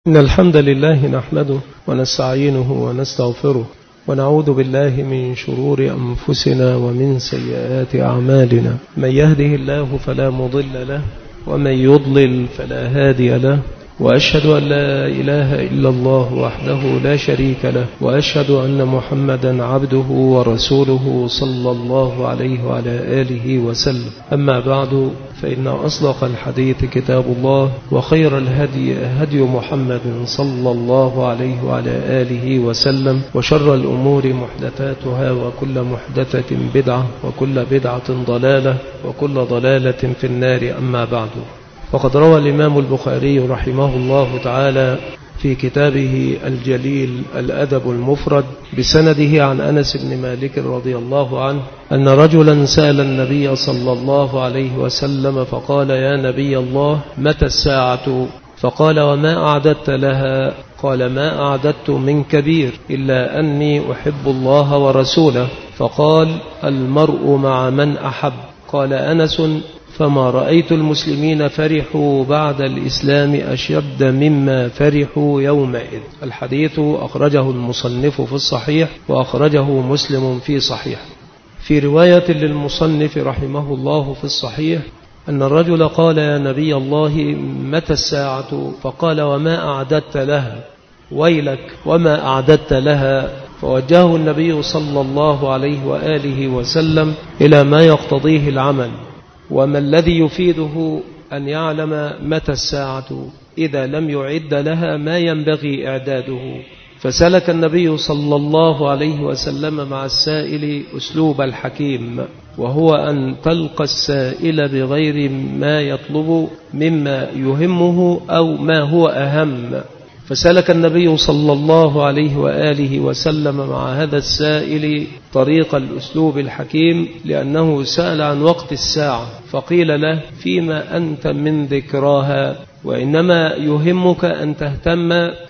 إن الحمد لله نحمده ونستعينه ونستغفره ونعوذ بالله من شرور أنفسنا ومن سيئات أعمالنا. من يهده الله فلا مضل له ومن يضلل فلا هادي له، وأشهد أن لا إله إلا الله وحده لا شريك له، وأشهد أن محمدا عبده ورسوله صلى الله عليه وعلى آله وسلم. أما بعد، فإن أصدق الحديث كتاب الله، وخير الهدي هدي محمد صلى الله عليه وعلى آله وسلم، وشر الأمور محدثاتها، وكل محدثة بدعة، وكل بدعة ضلالة، وكل ضلالة في النار. أما بعد، وقد روى الإمام البخاري رحمه الله تعالى في كتابه الجليل الأدب المفرد بسنده عن أنس بن مالك رضي الله عنه أن رجلا سأل النبي صلى الله عليه وسلم فقال: يا نبي الله، متى الساعة؟ فقال: وما أعددت لها؟ قال: ما أعددت من كبير إلا أني أحب الله ورسوله. فقال: المرء مع من أحب. قال أنس: فما رأيت المسلمين فرحوا بعد الإسلام أشد مما فرحوا يومئذ. الحديث أخرجه المصنف في الصحيح، وأخرجه مسلم في صحيح. في رواية للمصنف رحمه الله في الصحيح أن الرجل قال: يا نبي الله، متى الساعة؟ فقال: وما أعددت لها؟ ويلك، وما أعددت لها؟ فوجهه النبي صلى الله عليه وآله وسلم إلى ما يقتضيه العمل. وما الذي يفيده أن يعلم متى الساعة إذا لم يعد لها ما ينبغي إعداده؟ فسلك النبي صلى الله عليه وسلم مع السائل أسلوب الحكيم، وهو أن تلقى السائل بغير ما يطلب مما يهمه أو ما هو أهم. فسلك النبي صلى الله عليه وآله وسلم مع هذا السائل طريق الأسلوب الحكيم، لأنه سأل عن وقت الساعة، فقيل له: فيما أنت من ذكراها؟ وإنما يهمك أن تهتم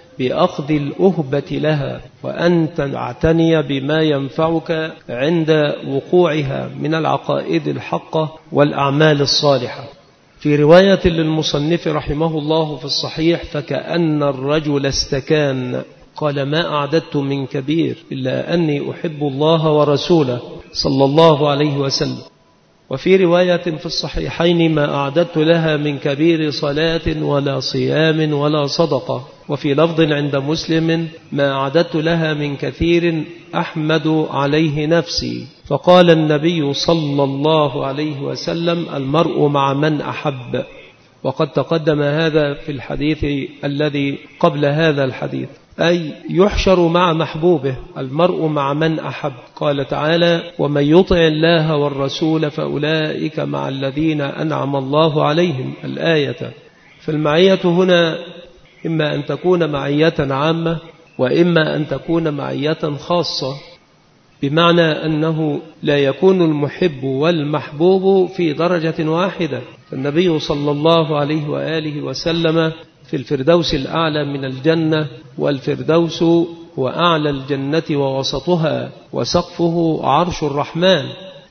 بأخذ الأهبة لها، وأن تعتني بما ينفعك عند وقوعها من العقائد الحقة والأعمال الصالحة. في رواية للمصنف رحمه الله في الصحيح: فكأن الرجل استكان. قال: ما أعددت من كبير إلا أني أحب الله ورسوله صلى الله عليه وسلم. وفي رواية في الصحيحين: ما أعددت لها من كبير صلاة ولا صيام ولا صدقة. وفي لفظ عند مسلم: ما أعددت لها من كثير أحمد عليه نفسي. فقال النبي صلى الله عليه وسلم: المرء مع من أحب. وقد تقدم هذا في الحديث الذي قبل هذا الحديث، أي يحشر مع محبوبه. المرء مع من أحب. قال تعالى: ومن يطع الله والرسول فأولئك مع الذين أنعم الله عليهم. الآية. فالمعية هنا إما أن تكون معية عامة، وإما أن تكون معية خاصة، بمعنى أنه لا يكون المحب والمحبوب في درجة واحدة. فالنبي صلى الله عليه وآله وسلم في الفردوس الأعلى من الجنة، والفردوس هو أعلى الجنة ووسطها، وسقفه عرش الرحمن،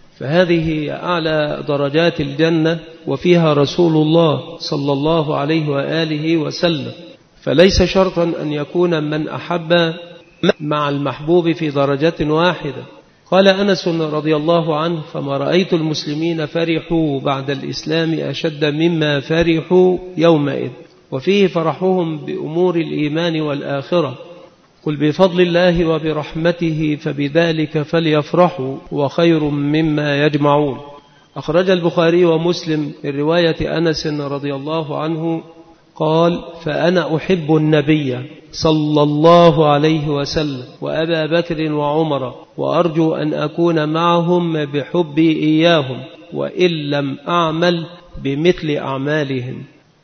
فهذه أعلى درجات الجنة، وفيها رسول الله صلى الله عليه وآله وسلم. فليس شرطا أن يكون من أحب مع المحبوب في درجة واحدة. قال أنس رضي الله عنه: فما رأيت المسلمين فرحوا بعد الإسلام أشد مما فرحوا يومئذ. وفيه فرحهم بأمور الإيمان والآخرة. قل بفضل الله وبرحمته فبذلك فليفرحوا وخير مما يجمعون. أخرج البخاري ومسلم من رواية أنس رضي الله عنه قال: فأنا أحب النبي صلى الله عليه وسلم وأبا بكر وعمر، وأرجو أن أكون معهم بحبي إياهم، وإن لم أعمل بمثل أعمالهم.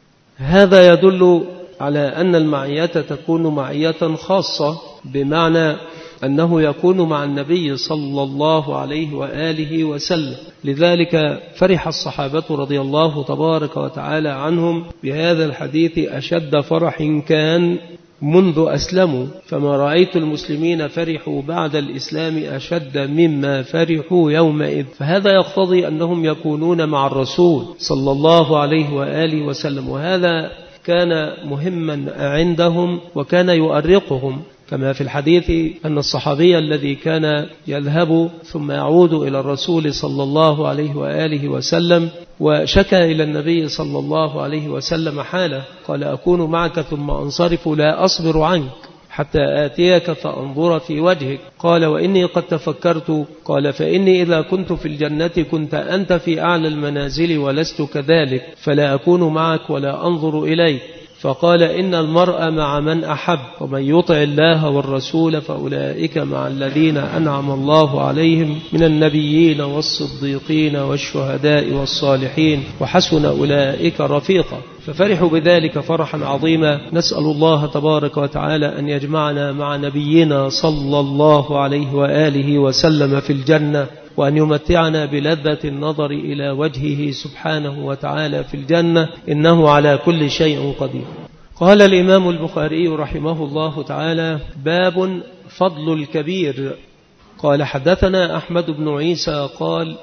هذا يدل على أن المعية تكون معية خاصة، بمعنى أنه يكون مع النبي صلى الله عليه وآله وسلم. لذلك فرح الصحابة رضي الله تبارك وتعالى عنهم بهذا الحديث أشد فرح كان منذ أسلموا. فما رأيت المسلمين فرحوا بعد الإسلام أشد مما فرحوا يومئذ. فهذا يقتضي أنهم يكونون مع الرسول صلى الله عليه وآله وسلم، وهذا كان مهما عندهم وكان يؤرقهم، كما في الحديث أن الصحابي الذي كان يذهب ثم يعود إلى الرسول صلى الله عليه وآله وسلم وشكى إلى النبي صلى الله عليه وسلم حاله، قال: أكون معك ثم أنصرف لا أصبر عنك حتى آتيك فأنظر في وجهك. قال: وإني قد تفكرت. قال: فإني إذا كنت في الجنة كنت أنت في أعلى المنازل ولست كذلك، فلا أكون معك ولا أنظر إليك. فقال: إن المرء مع من أحب، ومن يطع الله والرسول فأولئك مع الذين أنعم الله عليهم من النبيين والصديقين والشهداء والصالحين وحسن أولئك رفيقا. ففرحوا بذلك فرحا عظيما. نسأل الله تبارك وتعالى أن يجمعنا مع نبينا صلى الله عليه وآله وسلم في الجنة، وأن يمتعنا بلذة النظر إلى وجهه سبحانه وتعالى في الجنة، إنه على كل شيء قدير. قال الإمام البخاري رحمه الله تعالى: باب فضل الكبير. قال: حدثنا أحمد بن عيسى قال: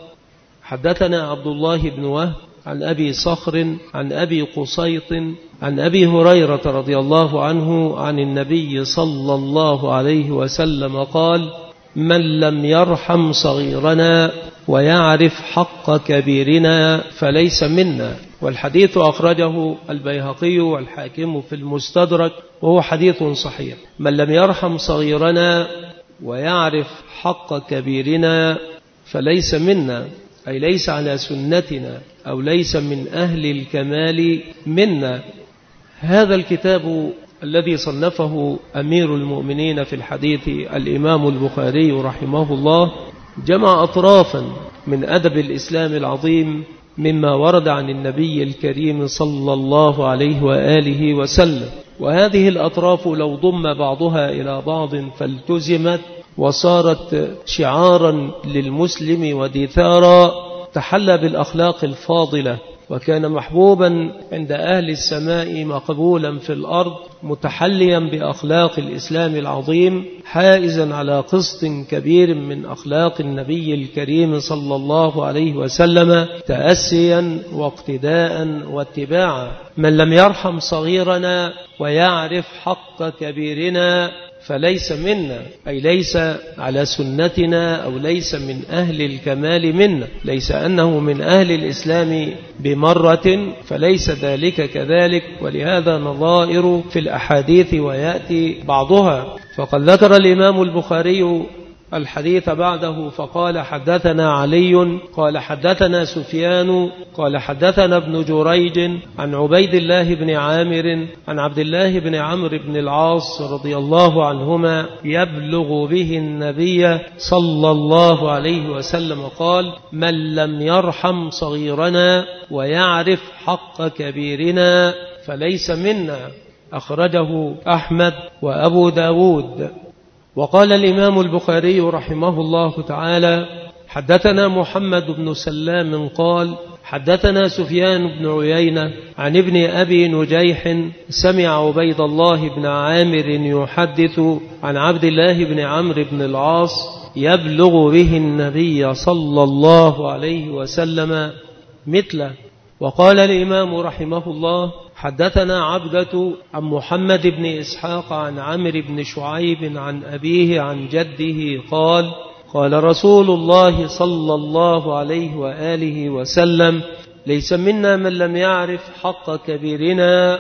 حدثنا عبد الله بن وهب عن أبي صخر عن أبي قصيط عن أبي هريرة رضي الله عنه عن النبي صلى الله عليه وسلم قال: من لم يرحم صغيرنا ويعرف حق كبيرنا فليس منا. والحديث أخرجه البيهقي والحاكم في المستدرك وهو حديث صحيح. من لم يرحم صغيرنا ويعرف حق كبيرنا فليس منا، أي ليس على سنتنا أو ليس من أهل الكمال منا. هذا الكتاب الذي صنفه أمير المؤمنين في الحديث الإمام البخاري رحمه الله جمع أطرافا من أدب الإسلام العظيم مما ورد عن النبي الكريم صلى الله عليه وآله وسلم. وهذه الأطراف لو ضم بعضها إلى بعض فالتزمت وصارت شعارا للمسلم ودثارا، تحلى بالأخلاق الفاضلة، وكان محبوبا عند أهل السماء مقبولا في الأرض، متحليا بأخلاق الإسلام العظيم، حائزا على قسط كبير من أخلاق النبي الكريم صلى الله عليه وسلم، تأسيا واقتداء واتباعا. من لم يرحم صغيرنا ويعرف حق كبيرنا فليس منا، أي ليس على سنتنا أو ليس من أهل الكمال منا، ليس أنه من أهل الإسلام بمرة، فليس ذلك كذلك. ولهذا نظائر في الأحاديث ويأتي بعضها. فقد ذكر الإمام البخاري الحديث بعده فقال: حدثنا علي قال: حدثنا سفيان قال: حدثنا ابن جريج عن عبيد الله بن عامر عن عبد الله بن عمرو بن العاص رضي الله عنهما يبلغ به النبي صلى الله عليه وسلم قال: من لم يرحم صغيرنا ويعرف حق كبيرنا فليس منا. أخرجه أحمد وأبو داود. وقال الإمام البخاري رحمه الله تعالى: حدثنا محمد بن سلام قال: حدثنا سفيان بن عيينة عن ابن أبي نجيح سمع عبيد الله بن عامر يحدث عن عبد الله بن عمرو بن العاص يبلغ به النبي صلى الله عليه وسلم مثله. وقال الإمام رحمه الله: حدثنا عبدة عن محمد بن إسحاق عن عمرو بن شعيب عن أبيه عن جده قال: قال رسول الله صلى الله عليه وآله وسلم: ليس منا من لم يعرف حق كبيرنا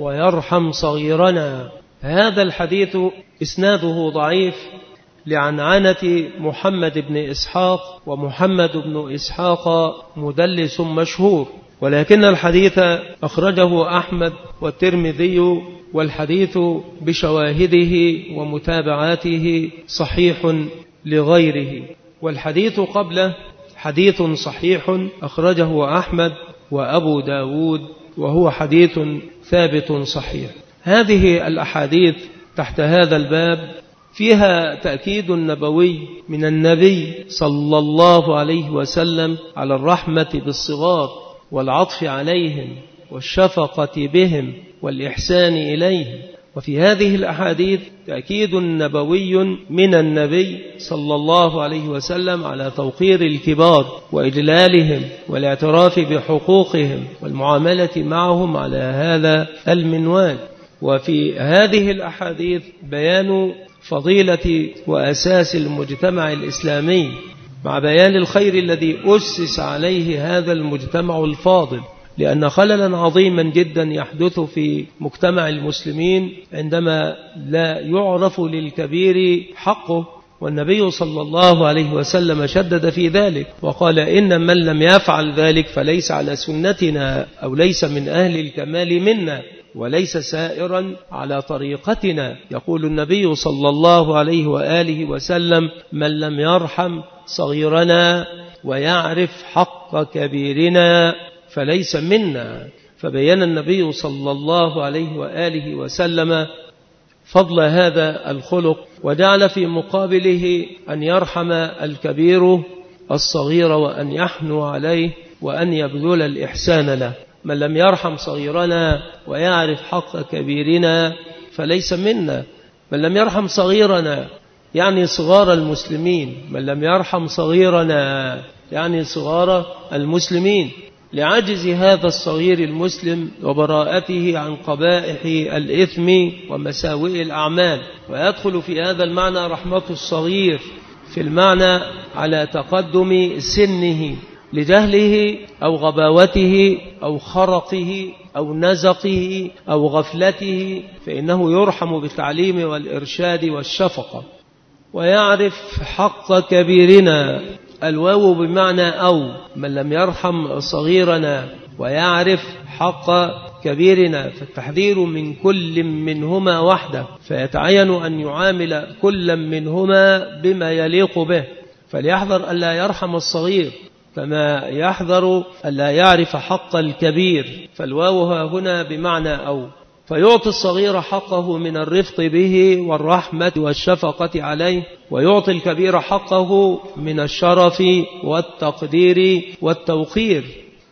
ويرحم صغيرنا. هذا الحديث إسناده ضعيف لعنعنة محمد بن إسحاق، ومحمد بن إسحاق مدلس مشهور، ولكن الحديث أخرجه أحمد والترمذي، والحديث بشواهده ومتابعاته صحيح لغيره. والحديث قبله حديث صحيح أخرجه أحمد وأبو داود، وهو حديث ثابت صحيح. هذه الأحاديث تحت هذا الباب فيها تأكيد نبوي من النبي صلى الله عليه وسلم على الرحمة بالصغار والعطف عليهم والشفقة بهم والإحسان إليهم. وفي هذه الأحاديث تأكيد نبوي من النبي صلى الله عليه وسلم على توقير الكبار وإجلالهم والاعتراف بحقوقهم والمعاملة معهم على هذا المنوال. وفي هذه الأحاديث بيان فضيلة وأساس المجتمع الإسلامي مع بيان الخير الذي أسس عليه هذا المجتمع الفاضل، لأن خللا عظيما جدا يحدث في مجتمع المسلمين عندما لا يعرف للكبير حقه، والنبي صلى الله عليه وسلم شدد في ذلك وقال إن من لم يفعل ذلك فليس على سنتنا أو ليس من أهل الكمال منا وليس سائرا على طريقتنا. يقول النبي صلى الله عليه وآله وسلم من لم يرحم صغيرنا ويعرف حق كبيرنا فليس منا. فبين النبي صلى الله عليه وآله وسلم فضل هذا الخلق، وجعل في مقابله أن يرحم الكبير الصغير وأن يحنو عليه وأن يبذل الإحسان له. من لم يرحم صغيرنا ويعرف حق كبيرنا فليس منا. من لم يرحم صغيرنا يعني صغار المسلمين، من لم يرحم صغيرنا يعني صغار المسلمين، لعجز هذا الصغير المسلم وبراءته عن قبائح الإثم ومساوئ الأعمال. ويدخل في هذا المعنى رحمة الصغير في المعنى على تقدم سنه لجهله أو غباوته أو خرقه أو نزقه أو غفلته، فإنه يرحم بالتعليم والإرشاد والشفقة. ويعرف حق كبيرنا، الواو بمعنى أو، من لم يرحم صغيرنا ويعرف حق كبيرنا، فالتحذير من كل منهما وحده، فيتعين أن يعامل كل منهما بما يليق به، فليحذر ألا يرحم الصغير كما يحذر ألا يعرف حق الكبير. فالواو هنا بمعنى أو، فيعطي الصغير حقه من الرفق به والرحمة والشفقة عليه، ويعطي الكبير حقه من الشرف والتقدير والتوقير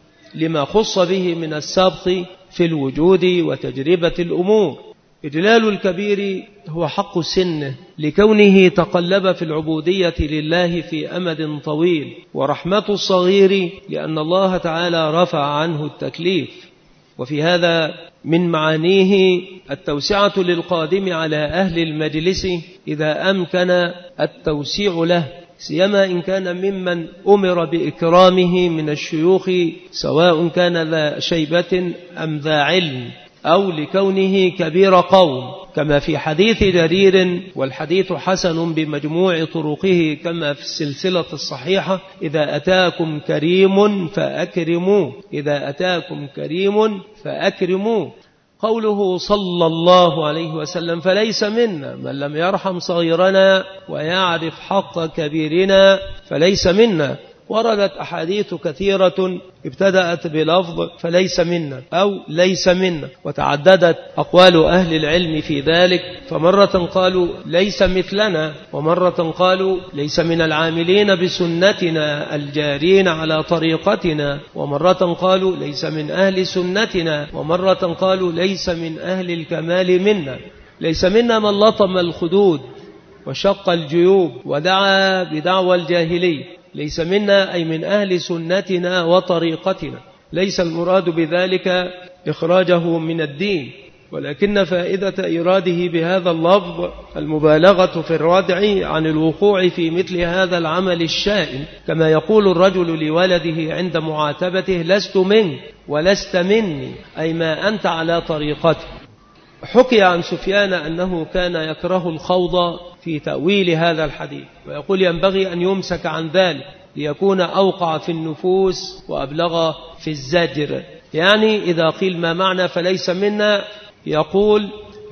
لما خص به من السبق في الوجود وتجربة الأمور. إجلال الكبير هو حق سنه لكونه تقلب في العبودية لله في أمد طويل، ورحمة الصغير لأن الله تعالى رفع عنه التكليف. وفي هذا من معانيه التوسعة للقادم على أهل المجلس إذا أمكن التوسيع له، سيما إن كان ممن أمر بإكرامه من الشيوخ، سواء كان ذا شيبة أم ذا علم، أو لكونه كبير قوم، كما في حديث جرير، والحديث حسن بمجموع طرقه كما في السلسلة الصحيحة: إذا أتاكم كريم فأكرموه، إذا أتاكم كريم فأكرموه. قوله صلى الله عليه وسلم فليس منا من لم يرحم صغيرنا ويعرف حق كبيرنا فليس منا. وردت أحاديث كثيرة ابتدأت بلفظ فليس منا أو ليس منا، وتعددت أقوال أهل العلم في ذلك، فمرة قالوا ليس مثلنا، ومرة قالوا ليس من العاملين بسنتنا الجارين على طريقتنا، ومرة قالوا ليس من أهل سنتنا، ومرة قالوا ليس من أهل الكمال منا. ليس منا من لطم الخدود وشق الجيوب ودعا بدعوى الجاهلية، ليس منا أي من أهل سنتنا وطريقتنا. ليس المراد بذلك إخراجه من الدين، ولكن فائدة إراده بهذا اللفظ المبالغة في الردع عن الوقوع في مثل هذا العمل الشائن، كما يقول الرجل لولده عند معاتبته: لست منك ولست مني، أي ما أنت على طريقتي. حكي عن سفيان أنه كان يكره الخوض في تأويل هذا الحديث، ويقول ينبغي أن يمسك عن ذلك ليكون أوقع في النفوس وأبلغ في الزجر. يعني إذا قيل ما معنى فليس منا، يقول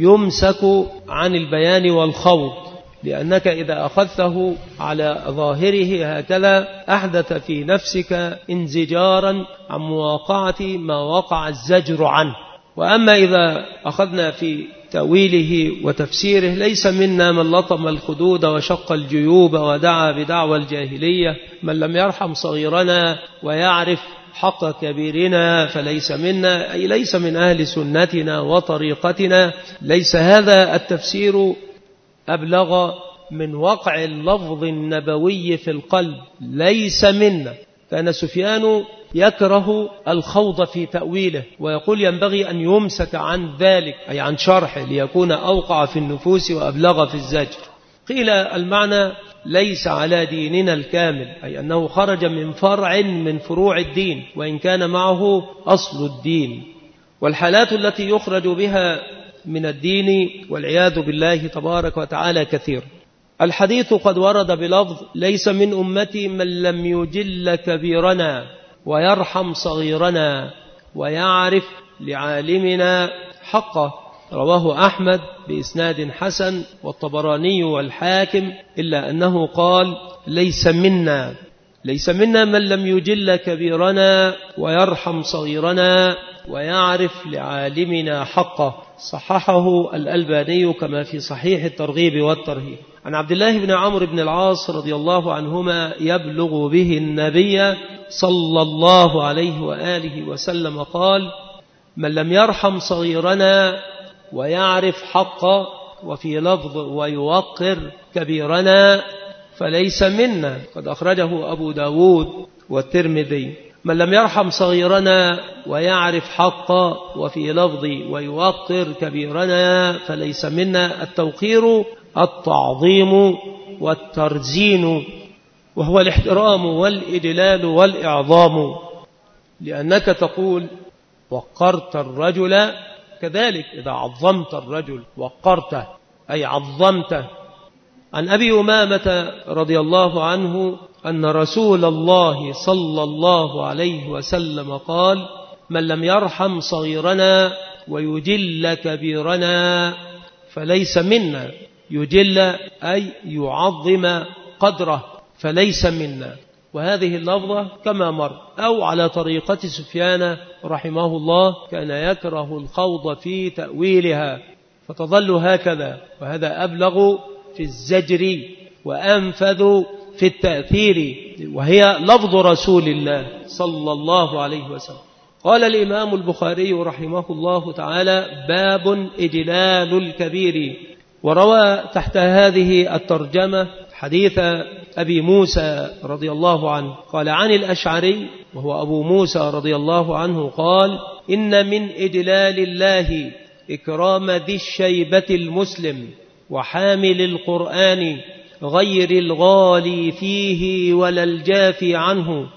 يمسك عن البيان والخوض، لأنك إذا أخذته على ظاهره هكذا أحدث في نفسك انزجارا عن مواقعة ما وقع الزجر عنه. وأما إذا أخذنا في تأويله وتفسيره: ليس منا من لطم الخدود وشق الجيوب ودعا بدعوى الجاهلية، من لم يرحم صغيرنا ويعرف حق كبيرنا فليس منا، أي ليس من أهل سنتنا وطريقتنا. ليس هذا التفسير أبلغ من وقع اللفظ النبوي في القلب، ليس منا. كان سفيان يكره الخوض في تأويله ويقول ينبغي أن يمسك عن ذلك، أي عن شرحه، ليكون أوقع في النفوس وأبلغ في الزجر. قيل المعنى ليس على ديننا الكامل، أي أنه خرج من فرع من فروع الدين وإن كان معه أصل الدين. والحالات التي يخرج بها من الدين والعياذ بالله تبارك وتعالى كثير. الحديث قد ورد بلفظ ليس من أمتي من لم يجل كبيرنا ويرحم صغيرنا ويعرف لعالمنا حقه، رواه أحمد بإسناد حسن والطبراني والحاكم، إلا أنه قال ليس منا من لم يجل كبيرنا ويرحم صغيرنا ويعرف لعالمنا حقه. صححه الألباني كما في صحيح الترغيب والترهيب. عن عبد الله بن عمرو بن العاص رضي الله عنهما يبلغ به النبي صلى الله عليه وآله وسلم قال من لم يرحم صغيرنا ويعرف حقه، وفي لفظ ويوقر كبيرنا، فليس منا. قد أخرجه أبو داود والترمذي. من لم يرحم صغيرنا ويعرف حقه، وفي لفظ ويوقر كبيرنا، فليس منا. التوقير التعظيم والترزين، وهو الاحترام والإجلال والإعظام، لأنك تقول وقرت الرجل، كذلك إذا عظمت الرجل وقرته أي عظمته. عن أبي أمامة رضي الله عنه أن رسول الله صلى الله عليه وسلم قال من لم يرحم صغيرنا ويجل كبيرنا فليس منا. يجل أي يعظم قدره، فليس منا. وهذه اللفظة كما مر أو على طريقة سفيان رحمه الله كان يكره الخوض في تأويلها، فتظل هكذا. وهذا أبلغ في الزجر وأنفذ في التأثير، وهي لفظ رسول الله صلى الله عليه وسلم. قال الإمام البخاري رحمه الله تعالى باب إجلال الكبير. وروى تحت هذه الترجمة حديث أبي موسى رضي الله عنه قال عن الأشعري وهو أبو موسى رضي الله عنه قال إن من إجلال الله إكرام ذي الشيبة المسلم وحامل القرآن غير الغالي فيه ولا الجافي عنه،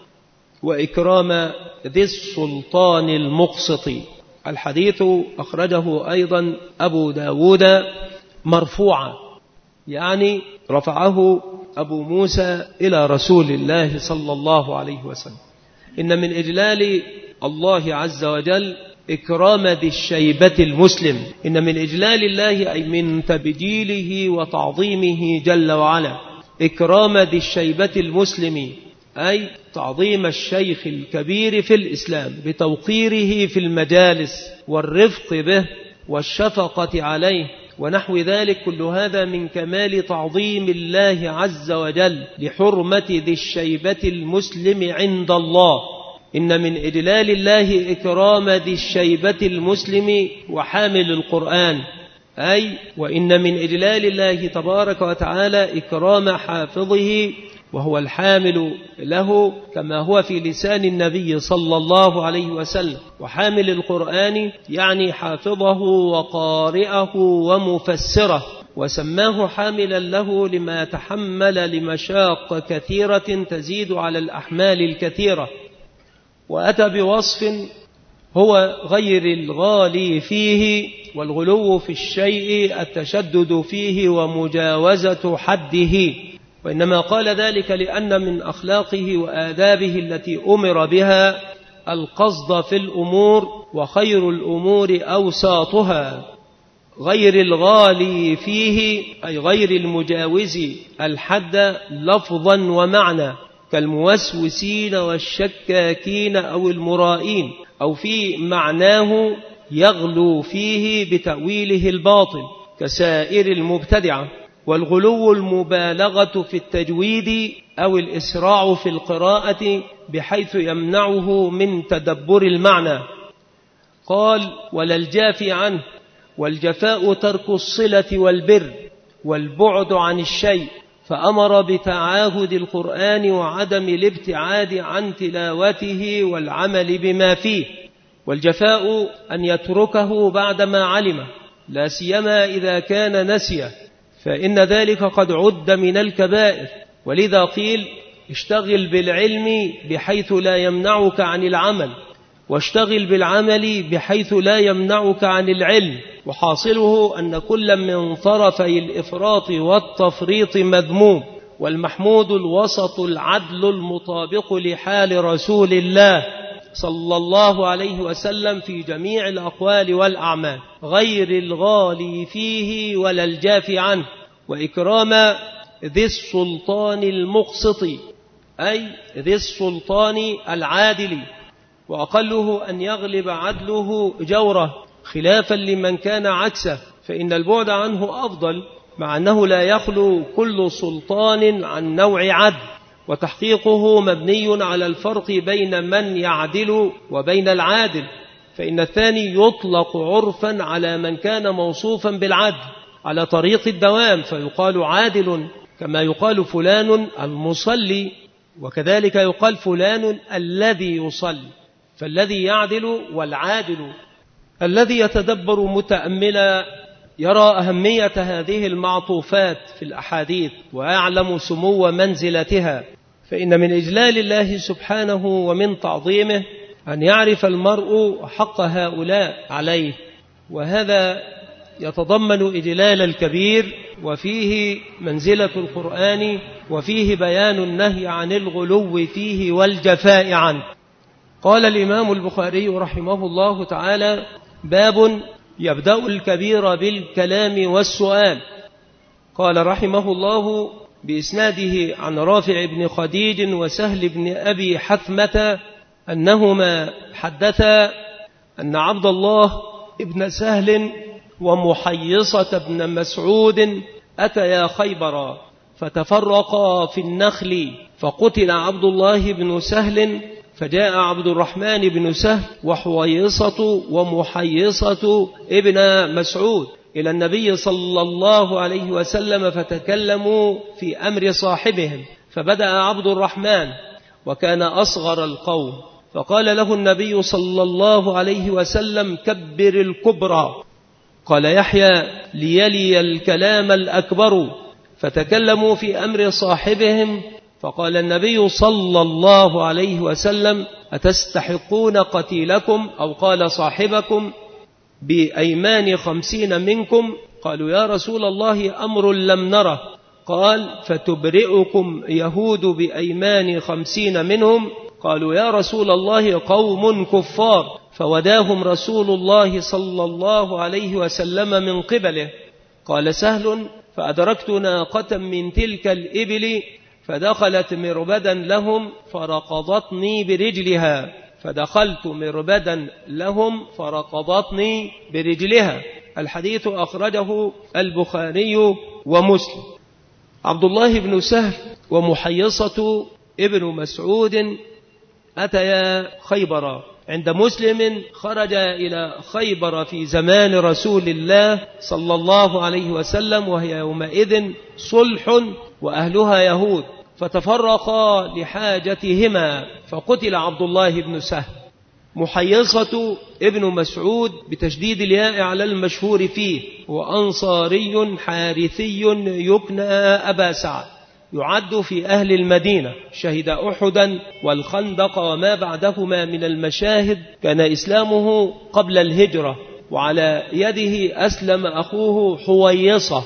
وإكرام ذي السلطان المقسط. الحديث أخرجه أيضا أبو داود مرفوعا، يعني رفعه أبو موسى إلى رسول الله صلى الله عليه وسلم. إن من إجلال الله عز وجل إكرام ذي الشيبة المسلم. إن من إجلال الله أي من تبجيله وتعظيمه جل وعلا إكرام ذي الشيبة المسلم، أي تعظيم الشيخ الكبير في الإسلام بتوقيره في المجالس والرفق به والشفقة عليه ونحو ذلك. كل هذا من كمال تعظيم الله عز وجل لحرمة ذي الشيبة المسلم عند الله. إن من إجلال الله إكرام ذي الشيبة المسلم وحامل القرآن، أي وإن من إجلال الله تبارك وتعالى إكرام حافظه وهو الحامل له، كما هو في لسان النبي صلى الله عليه وسلم. وحامل القرآن يعني حافظه وقارئه ومفسره، وسماه حاملا له لما تحمل لمشاق كثيرة تزيد على الأحمال الكثيرة. وأتى بوصف هو غير الغالي فيه، والغلو في الشيء التشدد فيه ومجاوزة حده. وإنما قال ذلك لأن من أخلاقه وآدابه التي أمر بها القصد في الأمور، وخير الأمور أوساطها. غير الغالي فيه أي غير المجاوز الحد لفظا ومعنى، كالموسوسين والشكاكين أو المرائين، أو في معناه يغلو فيه بتأويله الباطل كسائر المبتدعة. والغلو المبالغة في التجويد أو الإسراع في القراءة بحيث يمنعه من تدبر المعنى. قال: ولا الجافي عنه، والجفاء ترك الصلة والبر والبعد عن الشيء، فأمر بتعاهد القرآن وعدم الابتعاد عن تلاوته والعمل بما فيه. والجفاء أن يتركه بعدما علمه، لا سيما إذا كان نسيه، فإن ذلك قد عد من الكبائر. ولذا قيل: اشتغل بالعلم بحيث لا يمنعك عن العمل، واشتغل بالعمل بحيث لا يمنعك عن العلم. وحاصله أن كل من طرفي الإفراط والتفريط مذموم، والمحمود الوسط العدل المطابق لحال رسول الله صلى الله عليه وسلم في جميع الأقوال والأعمال، غير الغالي فيه ولا الجافي عنه. وإكرام ذي السلطان المقسط، أي ذي السلطان العادل، وأقله أن يغلب عدله جوره، خلافا لمن كان عكسه، فإن البعد عنه أفضل، مع أنه لا يخلو كل سلطان عن نوع عدل، وتحقيقه مبني على الفرق بين من يعدل وبين العادل، فإن الثاني يطلق عرفا على من كان موصوفا بالعدل على طريق الدوام، فيقال عادل، كما يقال فلان المصلي، وكذلك يقال فلان الذي يصلي. فالذي يعدل والعادل الذي يتدبر متأملا يرى أهمية هذه المعطوفات في الأحاديث ويعلم سمو منزلتها، فإن من إجلال الله سبحانه ومن تعظيمه أن يعرف المرء حق هؤلاء عليه، وهذا يتضمن إجلال الكبير، وفيه منزلة القرآن، وفيه بيان النهي عن الغلو فيه والجفاء عنه. قال الإمام البخاري رحمه الله تعالى: باب يبدأ الكبير بالكلام والسؤال. قال رحمه الله بإسناده عن رافع بن خديج وسهل بن أبي حثمة أنهما حدثا أن عبد الله ابن سهل ومحيصة بن مسعود أتيا خيبرا فتفرقا في النخل، فقتل عبد الله بن سهل، فجاء عبد الرحمن بن سهل وحويصة ومحيصة ابن مسعود إلى النبي صلى الله عليه وسلم، فتكلموا في أمر صاحبهم، فبدأ عبد الرحمن وكان أصغر القوم، فقال له النبي صلى الله عليه وسلم: كبر الكبرى. قال يحيى: ليلي الكلام الأكبر. فتكلموا في أمر صاحبهم، فقال النبي صلى الله عليه وسلم: أتستحقون قتيلكم، أو قال صاحبكم، بأيمان 50 منكم؟ قالوا: يا رسول الله أمر لم نره. قال: فتبرئكم يهود بأيمان 50 منهم؟ قالوا: يا رسول الله قوم كفار. فوداهم رسول الله صلى الله عليه وسلم من قبله. قال سهل: فأدركت ناقة من تلك الإبل فدخلت مربدا لهم فرقضتني برجلها، فدخلت مربدا لهم فرقضتني برجلها. الحديث أخرجه البخاري ومسلم. عبد الله بن سهل ومحيصة ابن مسعود أتيا خيبر. عند مسلم: خرج إلى خيبر في زمان رسول الله صلى الله عليه وسلم، وهي يومئذ صلح وأهلها يهود، فتفرقا لحاجتهما، فقتل عبد الله بن سهل. محيصة ابن مسعود بتشديد الياء على المشهور فيه، وأنصاري حارثي يكنى أبا سعد، يعد في أهل المدينة، شهد أحدا والخندق وما بعدهما من المشاهد، كان إسلامه قبل الهجرة، وعلى يده أسلم أخوه حويصة،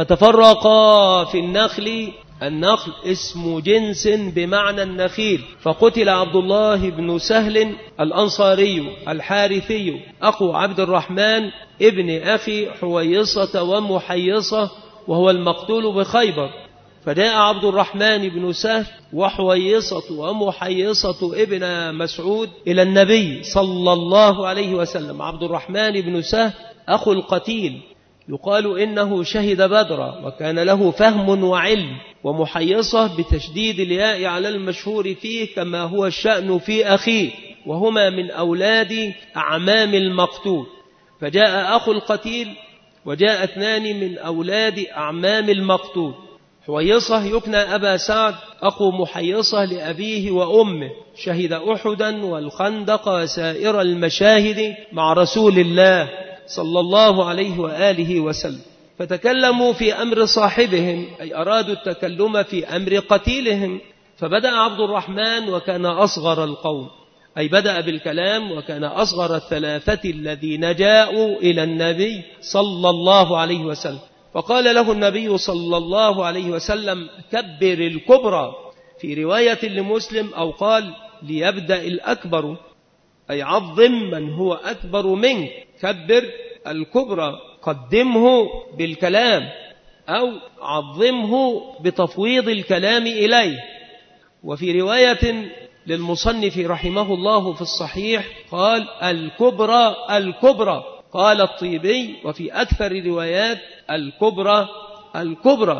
فتفرقا في النخل. النخل اسم جنس بمعنى النخيل، فقتل عبد الله بن سهل الأنصاري الحارثي أخو عبد الرحمن ابن أخي حويصة ومحيصة، وهو المقتول بخيبر. فجاء عبد الرحمن بن سهل وحويصة ومحيصة ابن مسعود إلى النبي صلى الله عليه وسلم. عبد الرحمن بن سهل أخو القتيل يقال إنه شهد بدرا وكان له فهم وعلم، ومحيصة بتشديد الياء على المشهور فيه كما هو الشأن في أخيه، وهما من أولاد أعمام المقتول. فجاء أخو القتيل وجاء اثنان من أولاد أعمام المقتول. حويصة يكنى أبا سعد أخو محيصة لأبيه وأمه، شهد أحدا والخندق وسائر المشاهد مع رسول الله صلى الله عليه وآله وسلم. فتكلموا في أمر صاحبهم، أي أرادوا التكلم في أمر قتيلهم. فبدأ عبد الرحمن وكان أصغر القوم، أي بدأ بالكلام وكان أصغر الثلاثة الذين جاءوا إلى النبي صلى الله عليه وسلم. فقال له النبي صلى الله عليه وسلم: كبر الكبرى. في رواية لمسلم أو قال: ليبدأ الأكبر، أي عظم من هو أكبر منك، كبر الكبرى، قدمه بالكلام أو عظمه بتفويض الكلام إليه. وفي رواية للمصنف رحمه الله في الصحيح قال: الكبرى الكبرى. قال الطيبي: وفي أكثر روايات الكبرى الكبرى.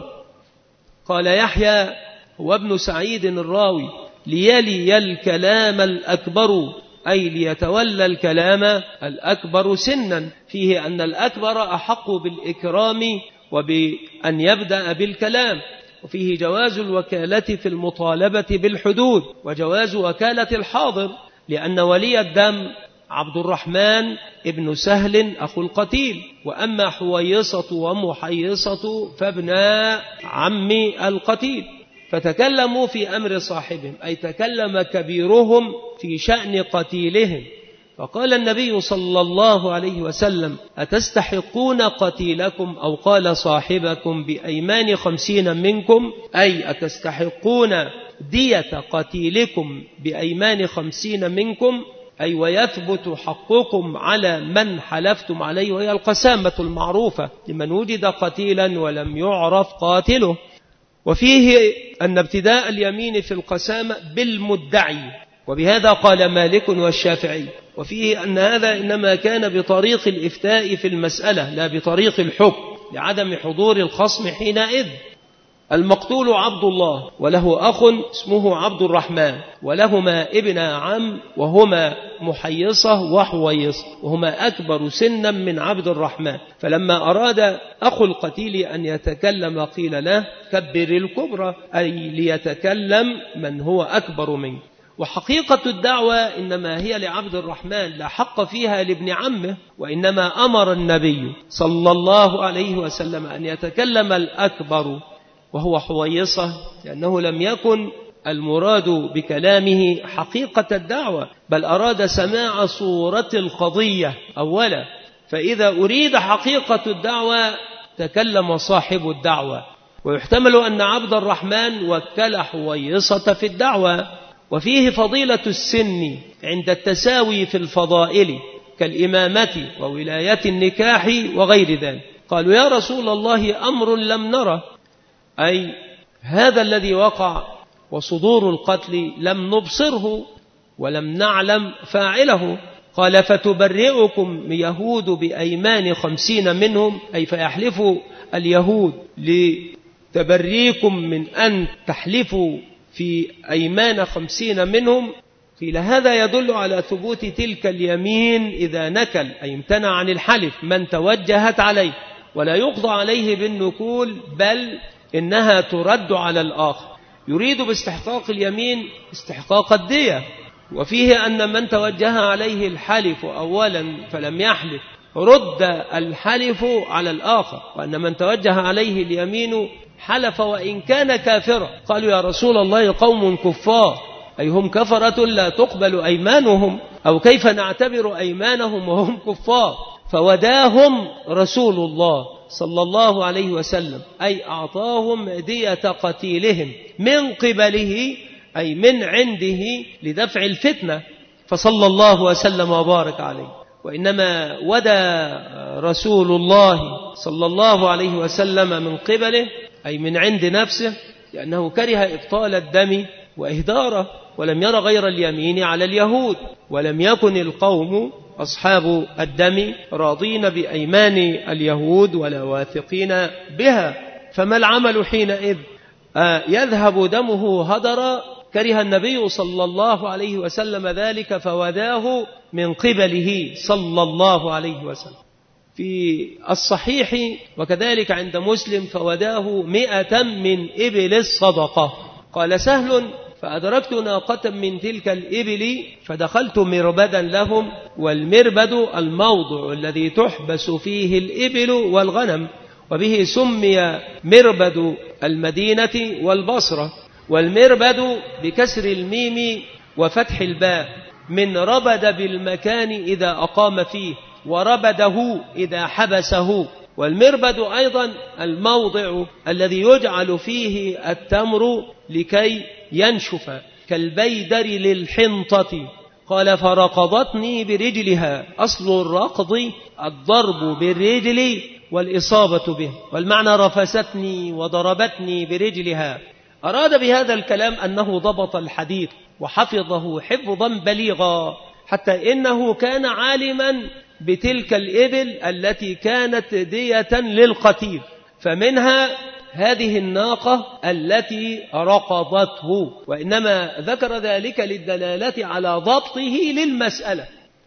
قال يحيى هو ابن سعيد الراوي: ليلي الكلام الأكبر، أي ليتولى الكلام الأكبر سنا، فيه أن الأكبر أحق بالإكرام وبأن يبدأ بالكلام. وفيه جواز الوكالة في المطالبة بالحدود، وجواز وكالة الحاضر، لأن ولي الدم عبد الرحمن ابن سهل أخو القتيل، وأما حويصة ومحيصة فابنا عم القتيل. فتكلموا في أمر صاحبهم، أي تكلم كبيرهم في شأن قتيلهم. فقال النبي صلى الله عليه وسلم: أتستحقون قتيلكم، أو قال صاحبكم، بأيمان 50 منكم، أي أتستحقون دية قتيلكم بأيمان 50 منكم، أي ويثبت حقكم على من حلفتم عليه، وهي القسامة المعروفة لمن وجد قتيلا ولم يعرف قاتله. وفيه أن ابتداء اليمين في القسامة بالمدعي، وبهذا قال مالك والشافعي. وفيه أن هذا إنما كان بطريق الإفتاء في المسألة لا بطريق الحكم، لعدم حضور الخصم حينئذ. المقتول عبد الله وله أخ اسمه عبد الرحمن، ولهما ابن عم وهما محيصة وحويصة، وهما أكبر سنا من عبد الرحمن. فلما أراد أخو القتيل أن يتكلم قيل له: كبر الكبرى، أي ليتكلم من هو أكبر منه. وحقيقة الدعوة إنما هي لعبد الرحمن، لا حق فيها لابن عمه، وإنما أمر النبي صلى الله عليه وسلم أن يتكلم الأكبر وهو حويصة، لأنه لم يكن المراد بكلامه حقيقة الدعوة، بل أراد سماع صورة القضية أولا. فإذا أريد حقيقة الدعوة تكلم صاحب الدعوة. ويحتمل أن عبد الرحمن وكل حويصة في الدعوة. وفيه فضيلة السن عند التساوي في الفضائل كالإمامة وولاية النكاح وغير ذلك. قالوا: يا رسول الله أمر لم نره، أي هذا الذي وقع وصدور القتل لم نبصره ولم نعلم فاعله. قال: فتبرئكم يهود بأيمان 50 منهم، أي فيحلف اليهود لتبريكم من أن تحلفوا في أيمان 50 منهم. قيل: هذا يدل على ثبوت تلك اليمين إذا نكل، أي امتنع عن الحلف من توجهت عليه، ولا يقضى عليه بالنكول، بل إنها ترد على الآخر. يريد باستحقاق اليمين استحقاق الدية. وفيه أن من توجه عليه الحلف أولا فلم يحلف رد الحلف على الآخر، وأن من توجه عليه اليمين حلف وإن كان كافرا. قالوا: يا رسول الله قوم كفار، أي هم كفرة لا تقبل أيمانهم، أو كيف نعتبر أيمانهم وهم كفار؟ فوداهم رسول الله صلى الله عليه وسلم، أي أعطاهم دية قتيلهم من قبله، أي من عنده، لدفع الفتنة. فصلى الله وسلم وبارك عليه. وإنما ودى رسول الله صلى الله عليه وسلم من قبله، أي من عند نفسه، لأنه كره إبطال الدم وإهداره، ولم ير غير اليمين على اليهود، ولم يكن القوم أصحاب الدم راضين بأيمان اليهود ولا واثقين بها، فما العمل حينئذ؟ يذهب دمه هدرا. كره النبي صلى الله عليه وسلم ذلك فوداه من قبله صلى الله عليه وسلم. في الصحيح وكذلك عند مسلم فوداه 100 من إبل الصدقة. قال سهل فأدركت ناقة من تلك الإبل فدخلت مربدا لهم، والمربد الموضع الذي تحبس فيه الإبل والغنم، وبه سمي مربد المدينة والبصرة. والمربد بكسر الميم وفتح الباء، من ربد بالمكان إذا أقام فيه، وربده إذا حبسه. والمربد أيضا الموضع الذي يجعل فيه التمر لكي ينشف، كالبيدر للحنطة. قال فرقضتني برجلها. أصل الرقض الضرب بالرجل والإصابة به، والمعنى رفستني وضربتني برجلها. أراد بهذا الكلام أنه ضبط الحديث وحفظه حفظا بليغا، حتى إنه كان عالما بتلك الإبل التي كانت دية للقتيل، فمنها هذه الناقة التي رقضته، وإنما ذكر ذلك للدلالة على ضبطه للمسألة.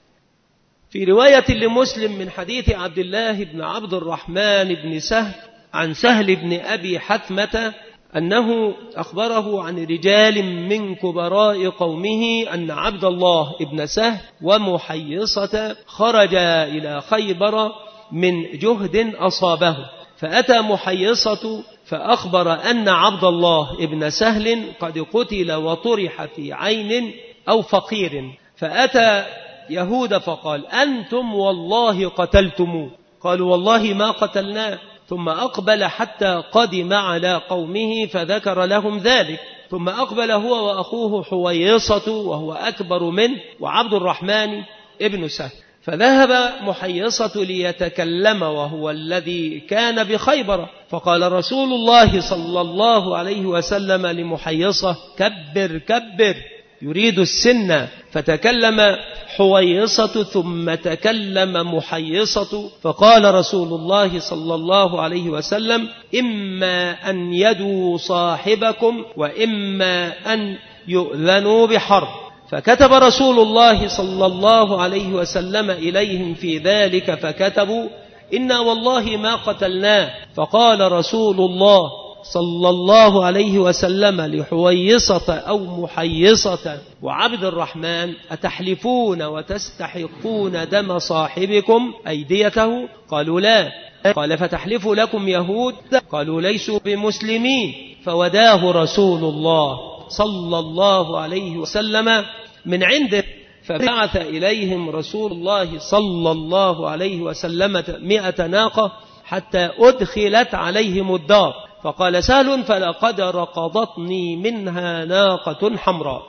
في رواية لمسلم من حديث عبد الله بن عبد الرحمن بن سهل عن سهل بن أبي حثمة أنه أخبره عن رجال من كبراء قومه أن عبد الله بن سهل ومحيصة خرجا إلى خيبر من جهد أصابه، فأتى محيصة فأخبر أن عبد الله بن سهل قد قتل وطرح في عين أو فقير، فأتى يهود فقال أنتم والله قتلتموه، قالوا والله ما قتلناه. ثم أقبل حتى قدم على قومه فذكر لهم ذلك، ثم أقبل هو وأخوه حويصة وهو أكبر منه وعبد الرحمن ابن سهل، فذهب محيصة ليتكلم وهو الذي كان بخيبر، فقال رسول الله صلى الله عليه وسلم لمحيصة كبر كبر، يريد السن، فتكلم حويصة ثم تكلم محيصة، فقال رسول الله صلى الله عليه وسلم إما أن يدوا صاحبكم وإما أن يؤذنوا بحرب. فكتب رسول الله صلى الله عليه وسلم إليهم في ذلك فكتبوا إنا والله ما قتلناه. فقال رسول الله صلى الله عليه وسلم لحويصة أو محيصة وعبد الرحمن أتحلفون وتستحقون دم صاحبكم أيديته؟ قالوا لا. قال فتحلف لكم يهود؟ قالوا ليسوا بمسلمين. فوداه رسول الله صلى الله عليه وسلم من عنده، فبعث إليهم رسول الله صلى الله عليه وسلم 100 ناقة حتى أدخلت عليهم الدار. فقال سهل فلقد رقضتني منها ناقة حمراء.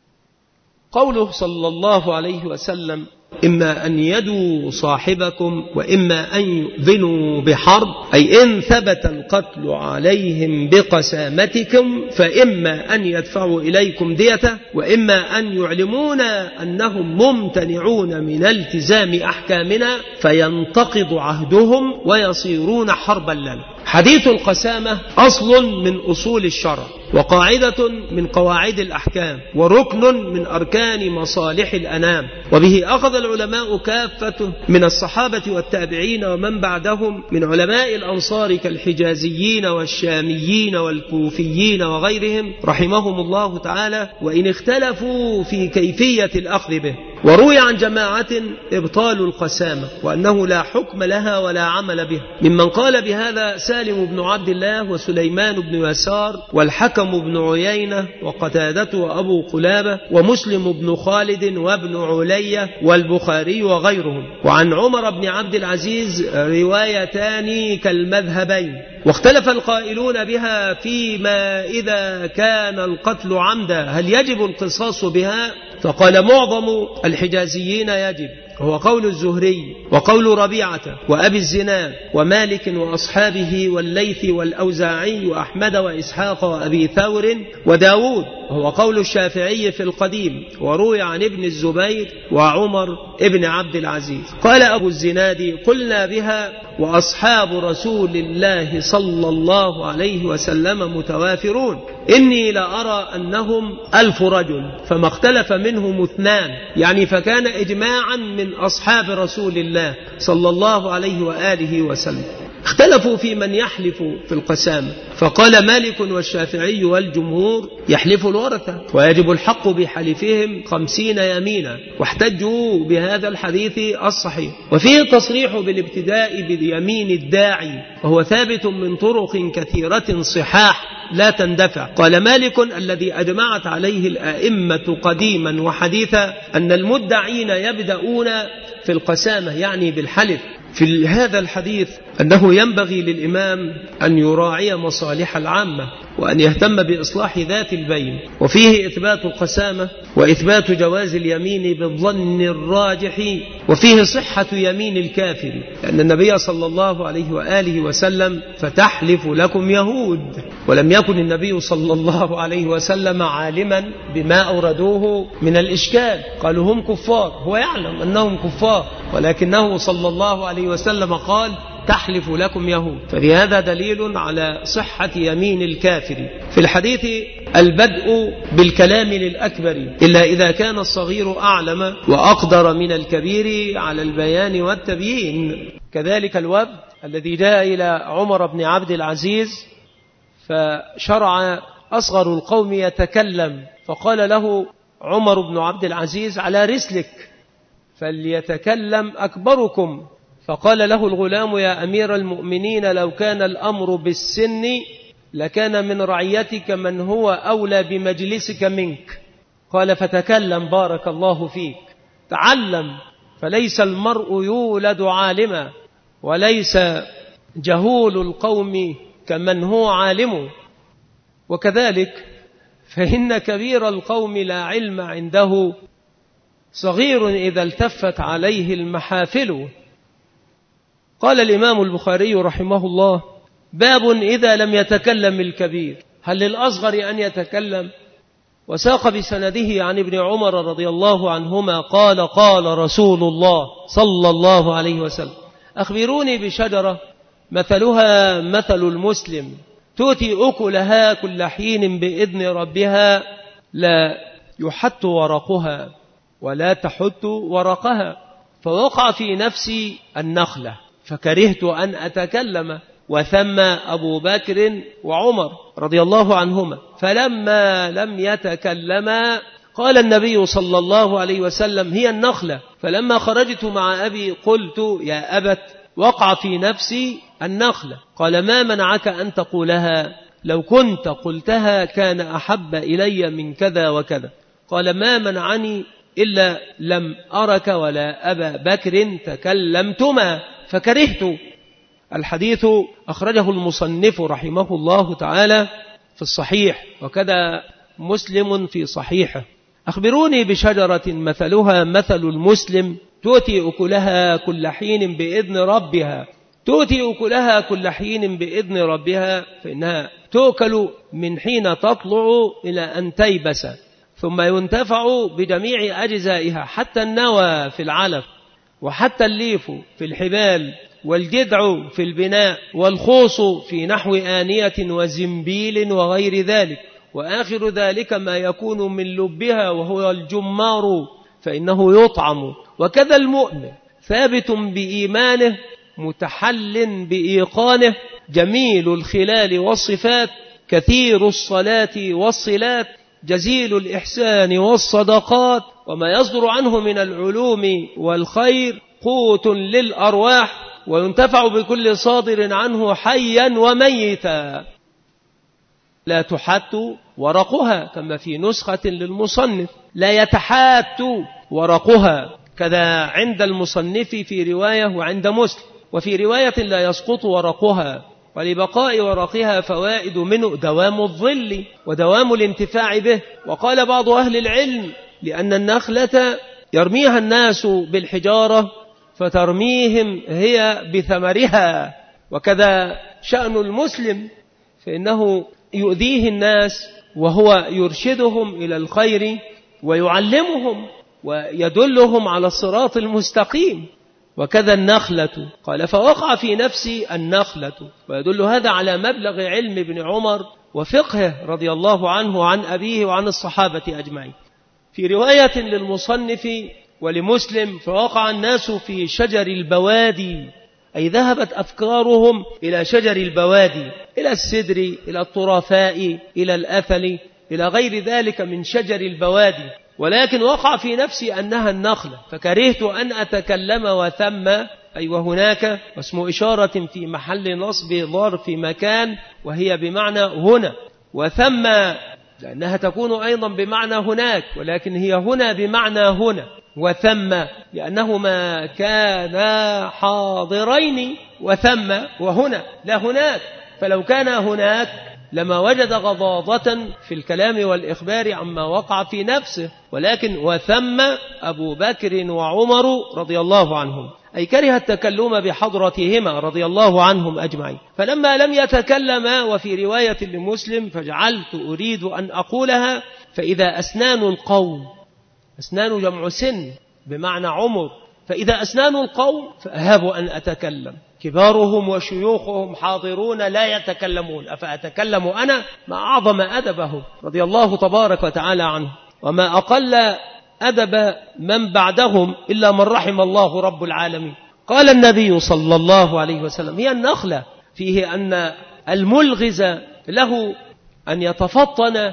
قوله صلى الله عليه وسلم إما أن يدوا صاحبكم وإما أن يؤذنوا بحرب، أي إن ثبت القتل عليهم بقسامتكم فإما أن يدفعوا إليكم ديته وإما أن يعلمون أنهم ممتنعون من التزام أحكامنا فينتقض عهدهم ويصيرون حربا لنا. حديث القسامة أصل من أصول الشرع وقاعدة من قواعد الأحكام وركن من أركان مصالح الأنام، وبه أخذ العلماء كافة من الصحابة والتابعين ومن بعدهم من علماء الأنصار كالحجازيين والشاميين والكوفيين وغيرهم رحمهم الله تعالى، وإن اختلفوا في كيفية الأخذ به. وروي عن جماعة إبطال القسامة وأنه لا حكم لها ولا عمل به، ممن قال بهذا سالم بن عبد الله وسليمان بن يسار والحكم بن عيينة وقتادة وأبو قلابة ومسلم بن خالد وابن علية والبخاري وغيرهم. وعن عمر بن عبد العزيز روايتان كالمذهبين، واختلف القائلون بها فيما إذا كان القتل عمدا هل يجب القصاص بها؟ فقال معظم الحجازيين يجب، هو قول الزهري وقول ربيعة وأبي الزناد ومالك وأصحابه والليث والأوزاعي وأحمد وإسحاق وأبي ثور وداود، هو قول الشافعي في القديم، وروي عن ابن الزبير وعمر ابن عبد العزيز. قال أبو الزناد: قلنا بها وأصحاب رسول الله صلى الله عليه وسلم متوافرون، إني لأرى أنهم 1000 رجل، فما اختلف منهم 2، يعني فكان إجماعا من أصحاب رسول الله صلى الله عليه وآله وسلم. اختلفوا في من يحلف في القسامة، فقال مالك والشافعي والجمهور: يحلف الورثة ويجب الحق بحلفهم 50 يمينا، واحتجوا بهذا الحديث الصحيح. وفيه تصريح بالابتداء بيمين الداعي، وهو ثابت من طرق كثيرة صحاح لا تندفع. قال مالك: الذي أجمعت عليه الأئمة قديما وحديثا أن المدعين يبدأون في القسامة، يعني بالحلف. في هذا الحديث أنه ينبغي للإمام أن يراعي مصالح العامة وأن يهتم بإصلاح ذات البين، وفيه إثبات القسامة وإثبات جواز اليمين بالظن الراجح، وفيه صحة يمين الكافر، لأن النبي صلى الله عليه وآله وسلم: فتحلف لكم يهود. ولم يكن النبي صلى الله عليه وسلم عالما بما أوردوه من الإشكال، قالوا هم كفار، هو يعلم أنهم كفار، ولكنه صلى الله عليه وسلم قال: تحلف لكم يهود. فلهذا دليل على صحة يمين الكافر. في الحديث: البدء بالكلام للأكبر إلا إذا كان الصغير أعلم وأقدر من الكبير على البيان والتبيين. كذلك الوفد الذي جاء إلى عمر بن عبد العزيز فشرع أصغر القوم يتكلم، فقال له عمر بن عبد العزيز: على رسلك، فليتكلم أكبركم. فقال له الغلام: يا أمير المؤمنين، لو كان الأمر بالسن لكان من رعيتك من هو أولى بمجلسك منك. قال: فتكلم بارك الله فيك، تعلم، فليس المرء يولد عالما، وليس جهول القوم كمن هو عالم. وكذلك فإن كبير القوم لا علم عنده صغير إذا التفت عليه المحافل. قال الإمام البخاري رحمه الله: باب إذا لم يتكلم الكبير، هل للأصغر أن يتكلم؟ وساق بسنده عن ابن عمر رضي الله عنهما قال: قال رسول الله صلى الله عليه وسلم: أخبروني بشجرة مثلها مثل المسلم، تؤتي أكلها كل حين بإذن ربها، لا يحت ورقها ولا تحت ورقها. فوقع في نفسي النخلة فكرهت أن أتكلم، وثم أبو بكر وعمر رضي الله عنهما، فلما لم يتكلما قال النبي صلى الله عليه وسلم: هي النخلة. فلما خرجت مع أبي قلت: يا أبت، وقع في نفسي النخلة. قال: ما منعك أن تقولها؟ لو كنت قلتها كان أحب إلي من كذا وكذا. قال: ما منعني إلا لم أرك ولا أبا بكر تكلمتما فكرهت. الحديث أخرجه المصنف رحمه الله تعالى في الصحيح، وكذا مسلم في صحيحه. أخبروني بشجرة مثلها مثل المسلم، تؤتي أكلها كل حين بإذن ربها. تؤتي أكلها كل حين بإذن ربها، فإنها تؤكل من حين تطلع إلى أن تيبس، ثم ينتفع بجميع أجزائها، حتى النوى في العلف، وحتى الليف في الحبال، والجذع في البناء، والخوص في نحو آنية وزنبيل وغير ذلك، وآخر ذلك ما يكون من لبها وهو الجمار، فإنه يطعم. وكذا المؤمن ثابت بإيمانه متحل بإيقانه، جميل الخلال والصفات، كثير الصلاة والصلات، جزيل الإحسان والصدقات، وما يصدر عنه من العلوم والخير قوت للأرواح، وينتفع بكل صادر عنه حيا وميتا. لا تحات ورقها، كما في نسخة للمصنف: لا يتحات ورقها، كذا عند المصنف في رواية وعند مسلم. وفي رواية: لا يسقط ورقها، ولبقاء ورقها فوائد منه دوام الظل ودوام الانتفاع به. وقال بعض أهل العلم: لأن النخلة يرميها الناس بالحجارة فترميهم هي بثمرها. وكذا شأن المسلم، فإنه يؤذيه الناس وهو يرشدهم إلى الخير ويعلمهم ويدلهم على الصراط المستقيم. وكذا النخلة، قال فوقع في نفسي النخلة، ويدل هذا على مبلغ علم ابن عمر وفقهه رضي الله عنه وعن أبيه وعن الصحابة أجمعين. في رواية للمصنف ولمسلم فوقع الناس في شجر البوادي، أي ذهبت أفكارهم إلى شجر البوادي، إلى السدر، إلى الطرفاء، إلى الأثل، إلى غير ذلك من شجر البوادي. ولكن وقع في نفسي أنها النخلة فكرهت أن أتكلم وثم أي وهناك، واسم إشارة في محل نصب ظرف مكان، وهي بمعنى هنا، وثم لأنها تكون أيضا بمعنى هناك، ولكن هي هنا بمعنى هنا، وثم لأنهما كانا حاضرين، وثم وهنا لا هناك، فلو كان هناك لما وجد غضاضة في الكلام والإخبار عما وقع في نفسه. ولكن وثم أبو بكر وعمر رضي الله عنهم، أي كره التكلم بحضرتهما رضي الله عنهم أجمعين. فلما لم يتكلما، وفي رواية لمسلم فجعلت أريد أن أقولها، فإذا أسنان القوم، أسنان جمع سن بمعنى عمر، فإذا أسنان القوم فأهاب أن أتكلم، كبارهم وشيوخهم حاضرون لا يتكلمون، أفأتكلم أنا؟ ما أعظم أدبهم رضي الله تبارك وتعالى عنه، وما أقل أدب من بعدهم إلا من رحم الله رب العالمين. قال النبي صلى الله عليه وسلم هي النخلة، فيه أن الملغز له أن يتفطن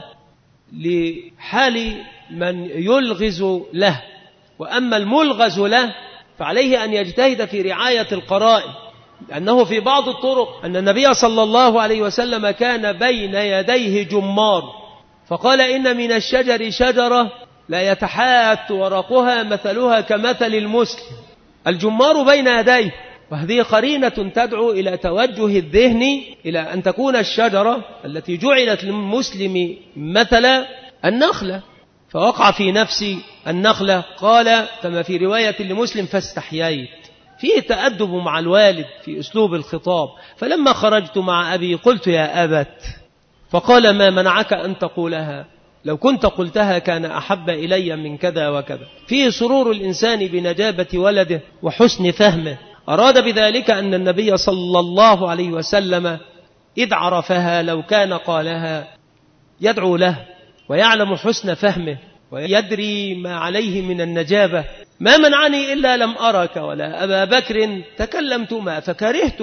لحال من يلغز له، وأما الملغز له فعليه أن يجتهد في رعاية القرائن، لأنه في بعض الطرق أن النبي صلى الله عليه وسلم كان بين يديه جمار، فقال إن من الشجر شجرة لا يتحات ورقها مثلها كمثل المسلم، الجمار بين يديه، وهذه قرينة تدعو إلى توجه الذهن إلى أن تكون الشجرة التي جعلت للمسلم مثل النخلة. فوقع في نفسي النخلة، قال كما في رواية لمسلم فاستحييت، فيه تأدب مع الوالد في أسلوب الخطاب. فلما خرجت مع أبي قلت يا أبت، فقال ما منعك أن تقولها؟ لو كنت قلتها كان أحب إلي من كذا وكذا. فيه سرور الإنسان بنجابة ولده وحسن فهمه. أراد بذلك أن النبي صلى الله عليه وسلم إذ عرفها لو كان قالها يدعو له ويعلم حسن فهمه ويدري ما عليه من النجابة. ما منعني إلا لم أرك ولا أبا بكر تكلمتما فكرهت.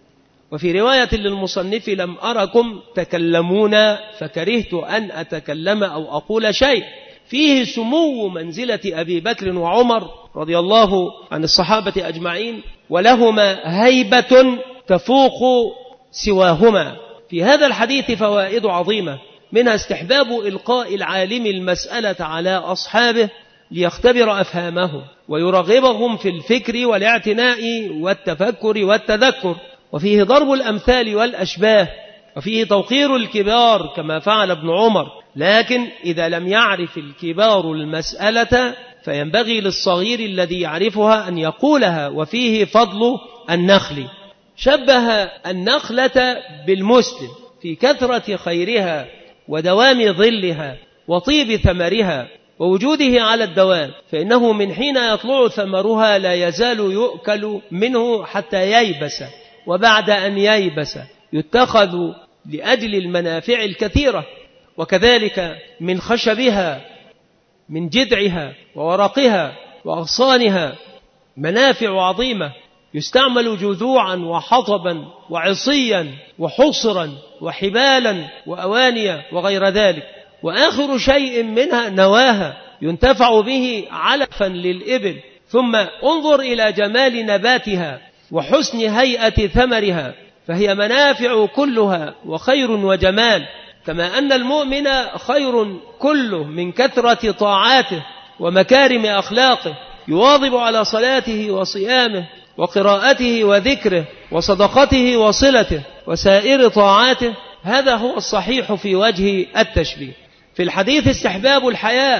وفي رواية للمصنف لم أركم تكلمون فكرهت أن أتكلم أو أقول شيء. فيه سمو منزلة أبي بكر وعمر رضي الله عن الصحابة أجمعين، ولهما هيبة تفوق سواهما. في هذا الحديث فوائد عظيمة، منها استحباب إلقاء العالم المسألة على أصحابه ليختبر أفهامهم ويرغبهم في الفكر والاعتناء والتفكر والتذكر. وفيه ضرب الأمثال والأشباه، وفيه توقير الكبار كما فعل ابن عمر، لكن إذا لم يعرف الكبار المسألة فينبغي للصغير الذي يعرفها أن يقولها. وفيه فضل النخل، شبه النخلة بالمسلم في كثرة خيرها ودوام ظلها وطيب ثمرها ووجوده على الدوام، فإنه من حين يطلع ثمرها لا يزال يؤكل منه حتى ييبس، وبعد أن ييبس يتخذ لأجل المنافع الكثيرة. وكذلك من خشبها، من جذعها وورقها وأغصانها منافع عظيمة، يستعمل جذوعا وحطبا وعصيا وحصرا وحبالا وأوانيا وغير ذلك. وآخر شيء منها نواها ينتفع به علفا للإبل. ثم انظر إلى جمال نباتها وحسن هيئة ثمرها، فهي منافع كلها وخير وجمال. كما أن المؤمن خير كله من كثرة طاعاته ومكارم أخلاقه، يواظب على صلاته وصيامه وقراءته وذكره وصدقته وصلته وسائر طاعاته. هذا هو الصحيح في وجه التشبيه. في الحديث استحباب الحياء،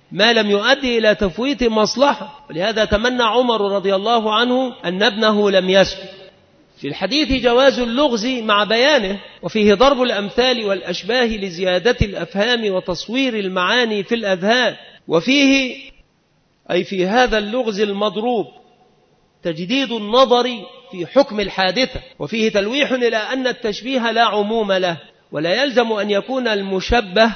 ما لم يؤدي إلى تفويت مصلحة. ولهذا تمنى عمر رضي الله عنه أن ابنه لم يسكت. في الحديث جواز اللغز مع بيانه، وفيه ضرب الأمثال والأشباه لزيادة الأفهام وتصوير المعاني في الأذهان، وفيه أي في هذا اللغز المضروب تجديد النظر في حكم الحادثة، وفيه تلويح إلى أن التشبيه لا عموم له، ولا يلزم أن يكون المشبه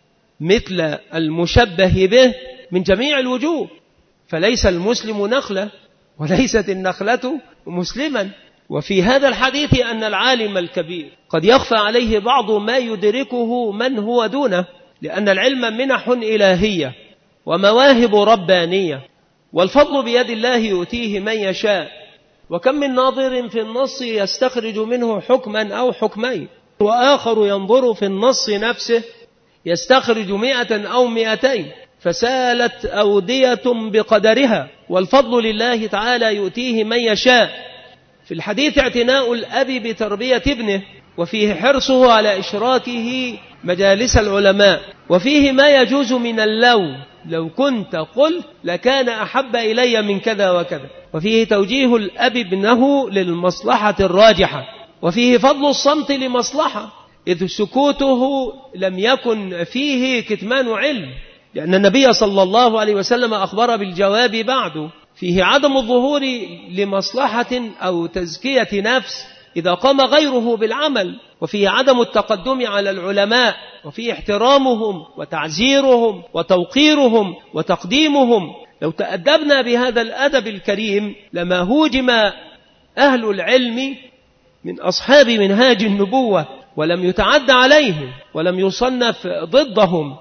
مثل المشبه به من جميع الوجوه، فليس المسلم نخلة وليست النخلة مسلما. وفي هذا الحديث أن العالم الكبير قد يخفى عليه بعض ما يدركه من هو دونه، لأن العلم منح إلهية ومواهب ربانية، والفضل بيد الله يؤتيه من يشاء. وكم من ناظر في النص يستخرج منه حكما أو حكمين، وآخر ينظر في النص نفسه يستخرج 100 أو 200، فسالت أودية بقدرها، والفضل لله تعالى يؤتيه من يشاء. في الحديث اعتناء الأب بتربية ابنه، وفيه حرصه على إشراكه مجالس العلماء، وفيه ما يجوز من لو كنت قلت لكان أحب إلي من كذا وكذا، وفيه توجيه الأب ابنه للمصلحة الراجحة، وفيه فضل الصمت لمصلحة، إذ سكوته لم يكن فيه كتمان علم، لأن النبي صلى الله عليه وسلم أخبر بالجواب بعده. فيه عدم الظهور لمصلحة أو تزكية نفس إذا قام غيره بالعمل، وفيه عدم التقدم على العلماء، وفيه احترامهم وتعزيرهم وتوقيرهم وتقديمهم. لو تأدبنا بهذا الأدب الكريم لما هوجم أهل العلم من أصحاب منهاج النبوة ولم يتعد عليهم ولم يصنف ضدهم،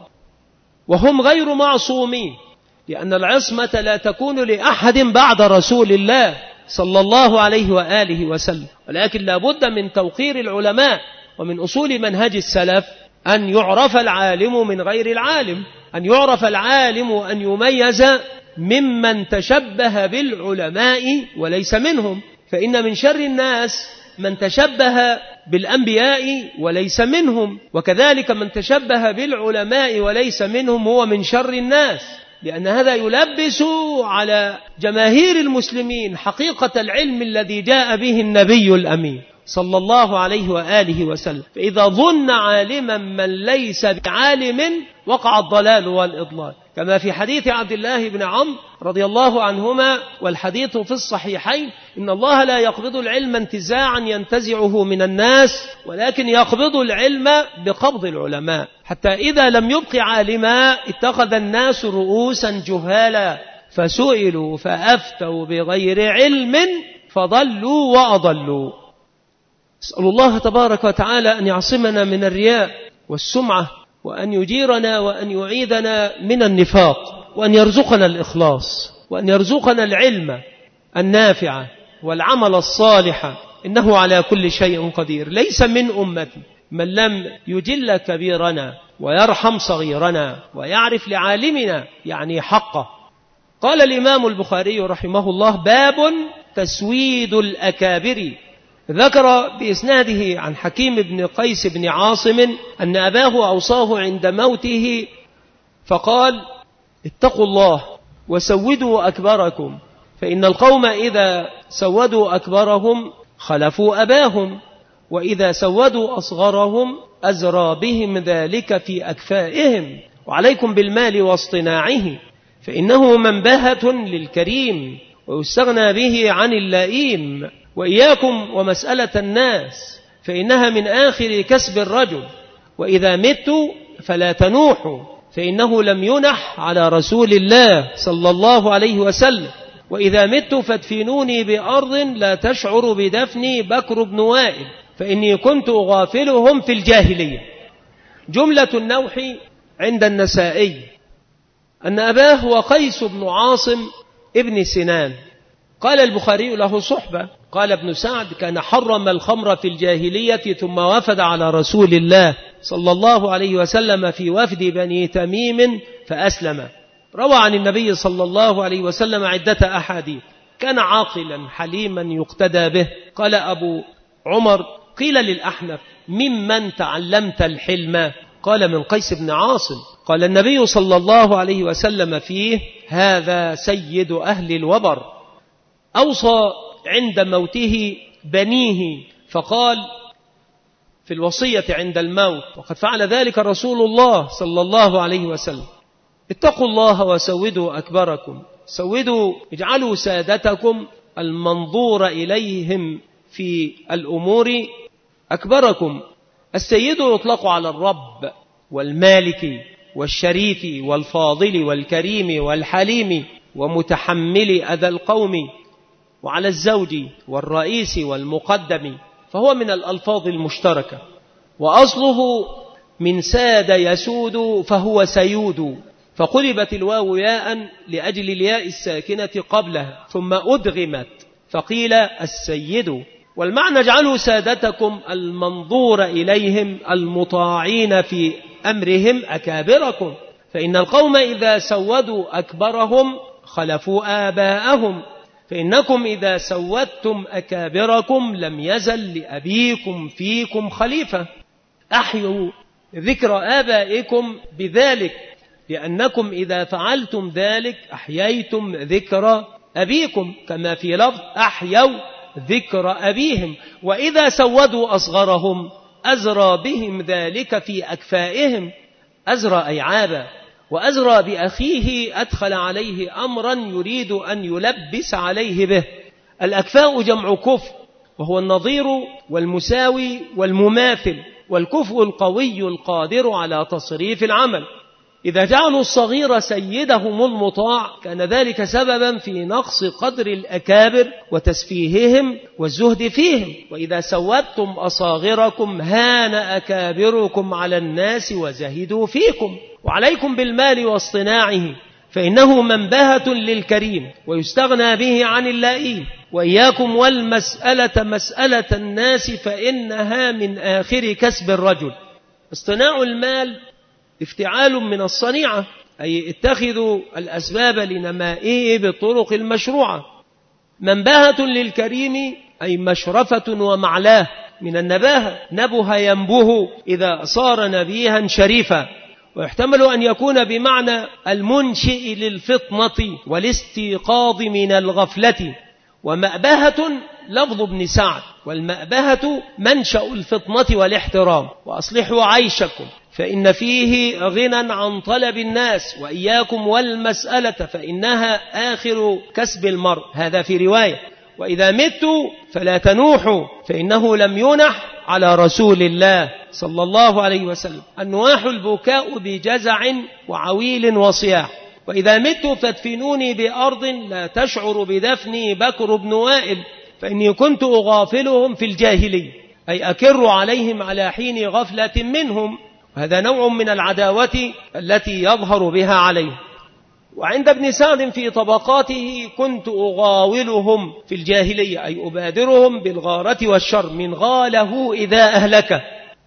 وهم غير معصومين، لأن العصمة لا تكون لأحد بعد رسول الله صلى الله عليه وآله وسلم، ولكن لا بد من توقير العلماء. ومن أصول منهج السلف أن يعرف العالم من غير العالم، أن يعرف العالم أن يميز ممن تشبه بالعلماء وليس منهم، فإن من شر الناس من تشبه بالأنبياء وليس منهم، وكذلك من تشبه بالعلماء وليس منهم هو من شر الناس، لأن هذا يلبس على جماهير المسلمين حقيقة العلم الذي جاء به النبي الأمين صلى الله عليه وآله وسلم. فإذا ظن عالما من ليس بعالم وقع الضلال والإضلال، كما في حديث عبد الله بن عمرو رضي الله عنهما، والحديث في الصحيحين: إن الله لا يقبض العلم انتزاعا ينتزعه من الناس، ولكن يقبض العلم بقبض العلماء، حتى إذا لم يبق عالما اتخذ الناس رؤوسا جهالا فسئلوا فأفتوا بغير علم فضلوا وأضلوا. أسأل الله تبارك وتعالى أن يعصمنا من الرياء والسمعة، وأن يجيرنا وأن يعيدنا من النفاق، وأن يرزقنا الإخلاص، وأن يرزقنا العلم النافع والعمل الصالح، إنه على كل شيء قدير. ليس من أمتي من لم يجل كبيرنا ويرحم صغيرنا ويعرف لعالمنا يعني حقه. قال الإمام البخاري رحمه الله: باب تسويد الأكابر. ذكر بإسناده عن حكيم بن قيس بن عاصم أن أباه أوصاه عند موته فقال: اتقوا الله وسودوا أكبركم، فإن القوم إذا سودوا أكبرهم خلفوا أباهم، وإذا سودوا أصغرهم أزرى بهم ذلك في أكفائهم، وعليكم بالمال واصطناعه، فإنه منبهة للكريم ويستغنى به عن اللئيم، وإياكم ومسألة الناس فإنها من آخر كسب الرجل، وإذا مت فلا تنوحوا فإنه لم ينح على رسول الله صلى الله عليه وسلم، وإذا مت فادفنوني بأرض لا تشعر بدفني بكر بن وائل فإني كنت أغافلهم في الجاهلية. جملة النوح عند النسائي أن أباه هو قيس بن عاصم ابن سنان. قال البخاري له صحبة. قال ابن سعد: كان حرم الخمر في الجاهلية ثم وفد على رسول الله صلى الله عليه وسلم في وفد بني تميم فأسلم. روى عن النبي صلى الله عليه وسلم عدة أحاديث. كان عاقلا حليما يقتدى به. قال أبو عمر: قيل للأحنف: ممن تعلمت الحلم؟ قال: من قيس بن عاصم. قال النبي صلى الله عليه وسلم فيه: هذا سيد أهل الوبر. أوصى عند موته بنيه فقال في الوصية عند الموت، وقد فعل ذلك رسول الله صلى الله عليه وسلم: اتقوا الله وسودوا أكبركم، سودوا اجعلوا سادتكم المنظور إليهم في الأمور أكبركم. السيد يطلق على الرب والمالك والشريف والفاضل والكريم والحليم ومتحمل أذى القوم، وعلى الزوج والرئيس والمقدم، فهو من الألفاظ المشتركة، وأصله من ساد يسود فهو سيود، فقلبت الواو ياء لأجل الياء الساكنة قبلها ثم أدغمت فقيل السيد. والمعنى: اجعلوا سادتكم المنظور إليهم المطاعين في أمرهم أكابركم، فإن القوم إذا سودوا أكبرهم خلفوا آباءهم، فإنكم إذا سودتم أكابركم لم يزل لأبيكم فيكم خليفة. أحيوا ذكر آبائكم بذلك، لأنكم إذا فعلتم ذلك أحييتم ذكر أبيكم، كما في لفظ: أحيوا ذكر أبيهم. وإذا سودوا أصغرهم أزرى بهم ذلك في أكفائهم، أزرى أي عابا، وأزرى بأخيه أدخل عليه أمرا يريد أن يلبس عليه به. الأكفاء جمع كفء، وهو النظير والمساوي والمماثل، والكفء القوي القادر على تصريف العمل. إذا جعلوا الصغير سيدهم المطاع كان ذلك سببا في نقص قدر الأكابر وتسفيههم والزهد فيهم. وإذا سودتم أصاغركم هان أكابركم على الناس وزهدوا فيكم. وعليكم بالمال واصطناعه، فإنه منبهة للكريم ويستغنى به عن اللئيم. وإياكم والمسألة مسألة الناس، فإنها من آخر كسب الرجل. اصطناع المال افتعال من الصنيعة، أي اتخذوا الأسباب لنمائه بالطرق المشروعة. منبهة للكريم أي مشرفة ومعلاه، من النباهة، نبه ينبه إذا صار نبيها شريفا. ويحتمل أن يكون بمعنى المنشئ للفطنة والاستيقاظ من الغفلة. ومأبهة لفظ ابن سعد، والمأبهة منشأ الفطنة والاحترام. وأصلحوا عيشكم فإن فيه غنى عن طلب الناس، وإياكم والمسألة فإنها آخر كسب المرء، هذا في رواية. وإذا متوا فلا تنوحوا، فإنه لم ينح على رسول الله صلى الله عليه وسلم. النواح البكاء بجزع وعويل وصياح. وإذا متوا فادفنوني بأرض لا تشعر بدفني بكر بن وائل، فإني كنت أغافلهم في الجاهلية، أي أكر عليهم على حين غفلة منهم. هذا نوع من العداوة التي يظهر بها عليه. وعند ابن سعد في طبقاته: كنت أغاولهم في الجاهلية، أي أبادرهم بالغارة والشر، من غاله إذا أهلك،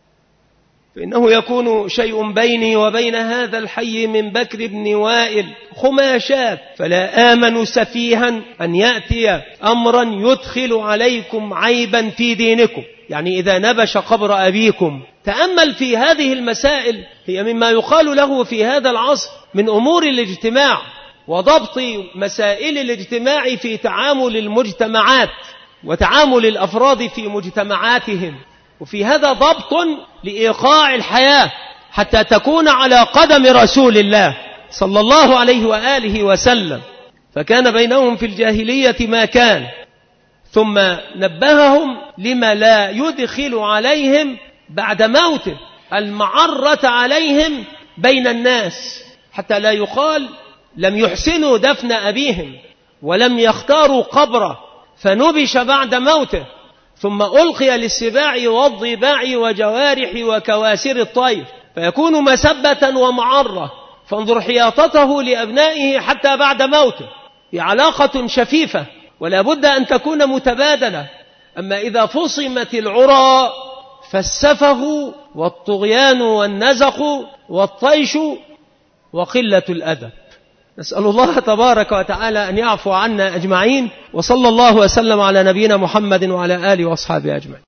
فإنه يكون شيء بيني وبين هذا الحي من بكر بن وائل خماشات، فلا آمن سفيها أن يأتي أمرا يدخل عليكم عيبا في دينكم. يعني إذا نبش قبر أبيكم. تأمل في هذه المسائل، هي مما يقال له في هذا العصر من أمور الاجتماع وضبط مسائل الاجتماع في تعامل المجتمعات وتعامل الأفراد في مجتمعاتهم. وفي هذا ضبط لإيقاع الحياة حتى تكون على قدم رسول الله صلى الله عليه وآله وسلم. فكان بينهم في الجاهلية ما كان، ثم نبههم لما لا يدخل عليهم بعد موته، المعرة عليهم بين الناس، حتى لا يقال لم يحسنوا دفن أبيهم ولم يختاروا قبره فنبش بعد موته، ثم ألقي للسباع والضباع وجوارح وكواسر الطير، فيكون مسبة ومعرة. فانظر حياطته لأبنائه حتى بعد موته، بعلاقة شفيفة ولا بد أن تكون متبادلة. أما إذا فصمت العرى فالسفه والطغيان والنزق والطيش وقلة الأدب. نسأل الله تبارك وتعالى أن يعفو عنا أجمعين، وصلى الله وسلم على نبينا محمد وعلى آله وأصحابه أجمعين.